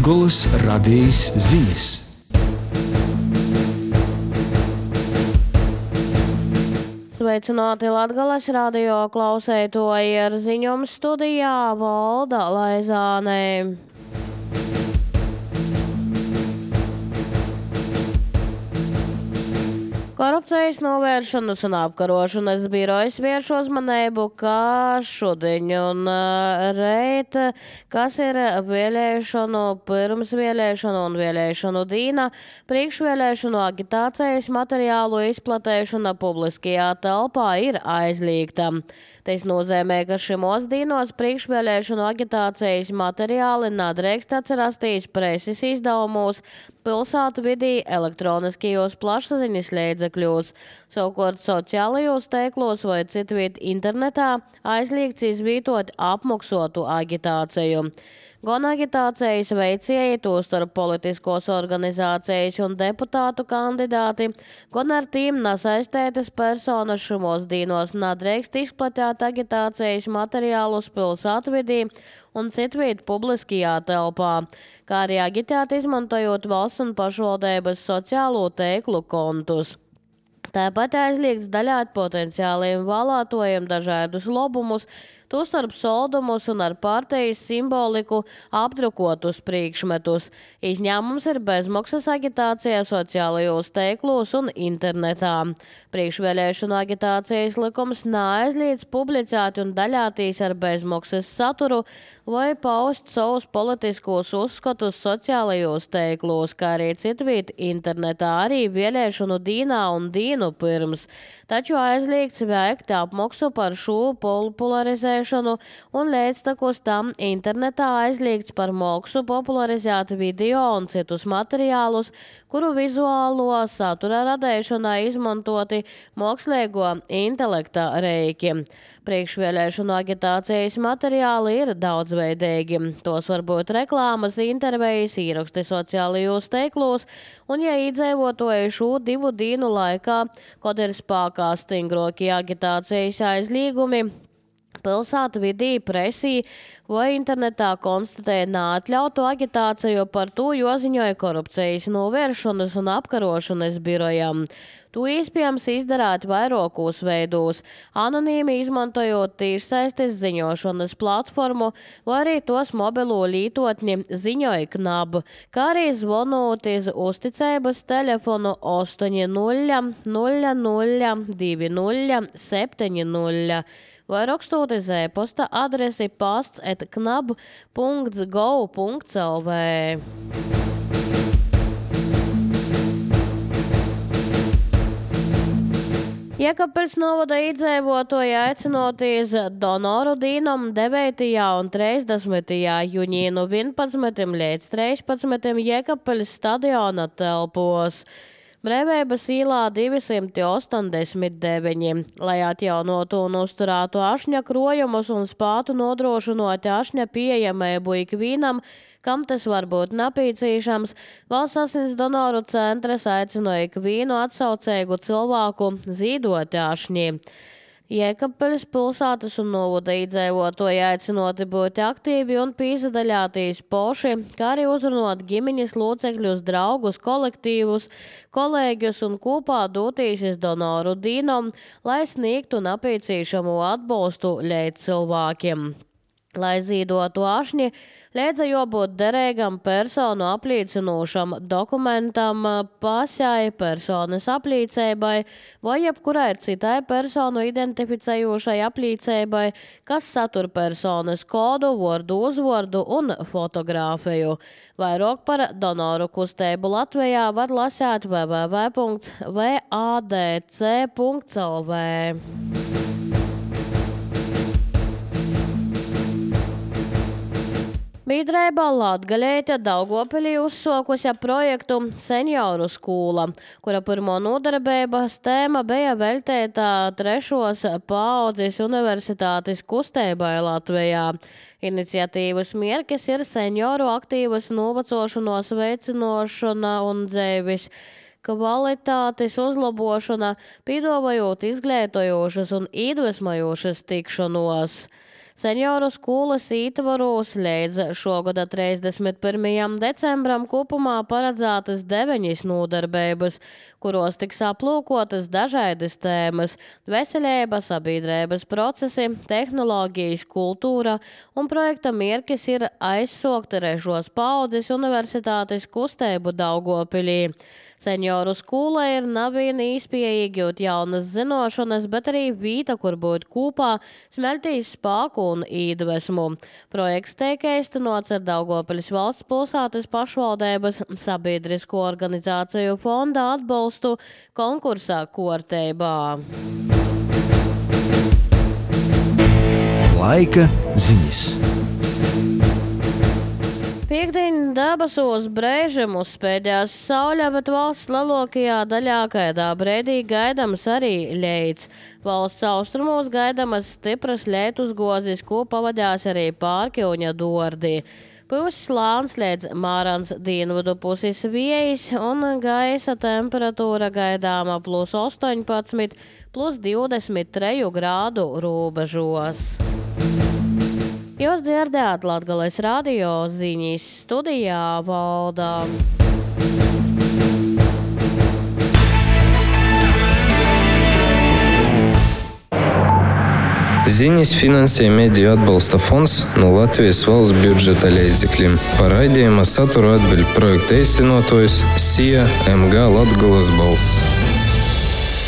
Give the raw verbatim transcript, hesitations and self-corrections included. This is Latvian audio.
Latgolas radijas ziņas. Sveicināti Latgolas radio klausētoji, ar ziņojumu studijā Valda Laizāne. Korupcijas novēršanas un apkarošanas birojas vērš uzmanību, ka šodien un reit, kas ir vēlēšanu, pirmsvēlēšanu un vēlēšanu dīna, priekšvēlēšanu agitācijas materiālu izplatēšana publiskajā telpā ir aizliegta. Tas nozīmē, ka šimos dīnos priekšvēlēšanu agitācijas materiāli nedrīkst atrasties preses izdevumos, pilsētu vidī, elektroniskajos plašsaziņas līdzekļos, savukārt sociālajos tīklos vai citviet internetā aizliegts izvietot apmaksotu agitāciju. Gan agitācijas veicēji, tostarp politiskos organizācijas un deputātu kandidāti, gan ar tīm nesaistētas personas šimos dīnos nedrīkst izplatīt agitācijas materiālus pilsētvidī un citviet publiskajā telpā, kā arī agitēt izmantojot valsts un pašvaldības sociālo tīklu kontus. Tāpat aizliegts daļāt potenciāliem vēlētojiem dažādus lobumus, tostarp soldumus un ar partijas simboliku apdrukotus priekšmetus. Izņēmums ir bezmaksas agitācija sociālajos tīklos un internetā. Priekšvēlēšanu agitācijas likums neaizliedz publicēt un daļāties ar bezmaksas saturu vai paust savus politiskos uzskatus sociālajos tīklos, kā arī citviet internetā, arī vēlēšanu dīnā un dīnu pirms. Taču aizliegts veikt apmaksu par šo popularizēšanu un līdztekus tam internetā aizliegts par maksu popularizēt video un citus materiālus, kuru vizuālo satura radīšanā izmantoti mākslīgo intelekta rēki. Priekšvēlēšanu agitācijas materiāli ir daudzveidīgi. Tos var būt reklāmas, intervijas, ieraksti sociālajos tīklos, un ja iedzīvotāji šo divu dienu laikā, kad ir spēkā stingrokie agitācijas aizliegumi, pilsētu vidī, presī vai internetā konstatēja neatļautu agitāciju, par to joziņoja korupcijas novēršanas un apkarošanas birojam. To iespējams izdarāt vairākos veidos, anonīmi izmantojot tiešsaistes ziņošanas platformu vai arī tos mobilo lietotni ziņoja knab, kā arī zvanot iz uzticības telefonu astoņi nulle nulle nulle divi nulle septiņi nulle vai rakstot iz e-posta adresi pasts et knab punkts gov punkts lv. Jēkabpeļs novada iedzīvotāji aicinoties donoru dīnam devītajā un trīsdesmitajā jūnijā no vienpadsmitajiem līdz trīspadsmitajiem Jēkabpeļs stadiona telpos. Brīvības ielā divsimt osemdesmit deviņi, lai atjaunotu un uzturētu ašņa krojumus un spētu nodrošinot ašņa pieejamību ikvienam, kam tas var būt nepieciešams, Valsts asins donoru centrs aicināja ikvienu atsaucīgu cilvēku zīdot ašņi. Jēkabpeļs pilsētas un novada iedzīvotāji aicinoti būt aktīvi un pīsadaļātīs poši, kā arī uzrunot ģimeņas locekļus, draugus, kolektīvus, kolēģus un kopā doties iz donoru dīnom, lai sniegtu nepieciešamo atbalstu līdz cilvēkiem. Lai zīdotu ašņi, liedza jābūt derīgam personu apliecinošam dokumentam, pasai, personas apliecībai vai jebkurai citai personu identificējošai apliecībai, kas satur personas kodu, vārdu, uzvārdu un fotogrāfiju. Vairāk par donoru kustību Latvijā var lasīt w w w punkts v a d c punkts l v. Biedrība Latgaļeite Daugavpilī uzsākusi projektu Senioru skola, kura pirmo nodarbības tēma bija veltīta trešos paaudzes universitātes kustībai Latvijā. Iniciatīvas mērķis ir senioru aktīvas novecošanos veicinošana un dzīves kvalitātes uzlabošana, piedāvājot izglītojošas un iedvesmojošas tikšanos. Senioru skolas ietvaros līdz šogada trīsdesmit pirmajam decembram kopumā paredzētas deviņas nodarbības, kuros tiks aplūkotas dažādas tēmas – veselība, sabiedrības procesi, tehnoloģijas, kultūra, un projekta mērķis ir aizsokt trešos paudzes universitātes kustību Daugavpilī. Senioru skola ir nevien īspēja iegūt jaunas zinošanas, bet arī vieta, kur būt kopā, smeltīs spēku un iedvesmu. Projekts tiek īstenots ar Daugavpiļas valsts pilsētas pašvaldības sabiedrisko organizāciju fonda atbalstu konkursā kārtībā. Laika ziņas. Piektdien debesos brēžam uzspēdējās saule, bet valsts lielākajā daļā kādā brīdī gaidams arī leids. Valsts austrumos gaidamas stipras lietus gozis, ko pavadās arī Pārkiuņa dordi. Pūs slāns līdz mārans dienvidu puses vējs un gaisa temperatūra gaidāma plus astoņpadsmit, plus divdesmit trīs grādu robežos. Jūs dzirdējāt Latgales radio ziņas, studijā Valda. Ziņas finansē Mediju atbalsta fonds no Latvijas valsts budžeta līdzekļiem. Par raidījuma saturu atbild projekta īstenotājs S I A M G Latgales balss.